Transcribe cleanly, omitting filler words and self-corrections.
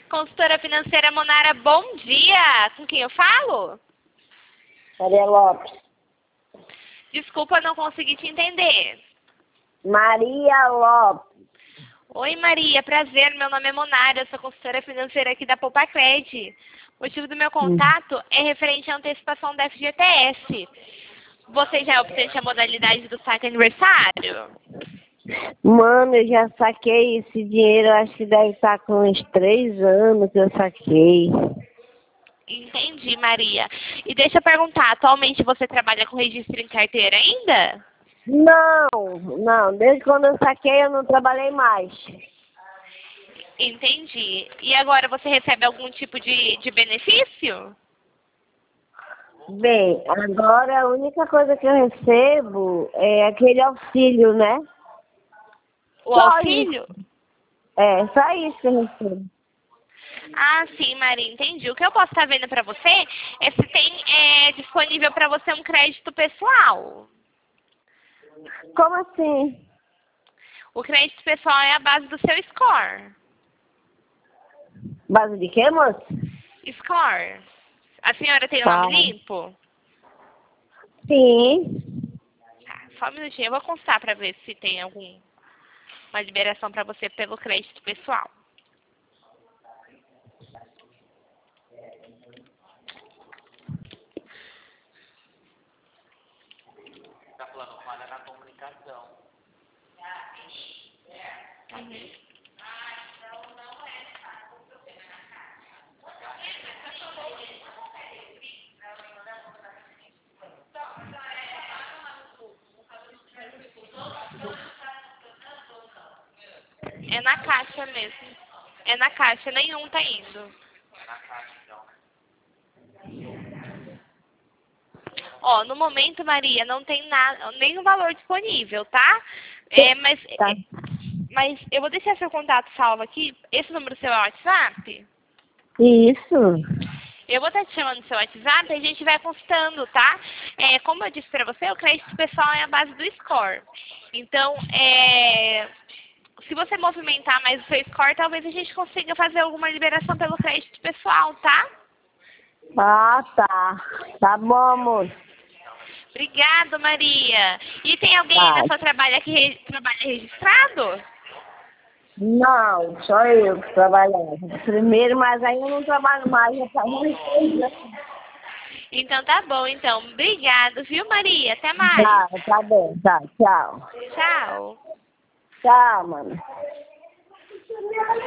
Consultora financeira Monara, bom dia! Com quem eu falo? Maria Lopes. Desculpa, não consegui te entender. Maria Lopes. Oi, Maria, prazer. Meu nome é Monara, eu sou consultora financeira aqui da Poupacred. O motivo do meu contato é referente à antecipação da FGTS. Você já obteve a modalidade do saque aniversário? Mano, eu já saquei esse dinheiro, acho que deve estar com uns 3 anos que eu saquei. Entendi, Maria. E deixa eu perguntar, atualmente você trabalha com registro em carteira ainda? Não, desde quando eu saquei eu não trabalhei mais. Entendi. E agora você recebe algum tipo de benefício? Bem, agora a única coisa que eu recebo é aquele auxílio, né? O Só auxílio? isso. É, só isso que eu recebo. Ah, sim, Maria, entendi. O que eu posso estar vendo para você é se tem disponível para você um crédito pessoal. Como assim? O crédito pessoal é a base do seu score. Base de quê, moço? Score. A senhora tem Tá. nome limpo? Sim. Tá, só um minutinho, eu vou constar para ver se tem alguma liberação para você pelo crédito pessoal. Está falando falha na comunicação. Uhum. É na caixa mesmo. É na caixa, nenhum tá indo. Na caixa, então. Ó, no momento, Maria, não tem nada, nenhum valor disponível, tá? Tá. Mas eu vou deixar seu contato salvo aqui. Esse número seu é o WhatsApp? Isso. Eu vou estar te chamando no seu WhatsApp e a gente vai consultando, tá? Como eu disse pra você, o crédito pessoal é a base do score. Então, se você movimentar mais o seu score, talvez a gente consiga fazer alguma liberação pelo crédito pessoal, tá? Ah, tá. Tá bom, moço. Obrigada, Maria. E tem alguém aí Tá. na sua trabalho que trabalha registrado? Não, só eu que trabalhava. Primeiro, mas aí eu não trabalho mais, já faz uns 3 anos. Então tá bom, então. Obrigada, viu, Maria? Até mais. Tá bom, tá. Tchau. Tchau. Tchau, mano.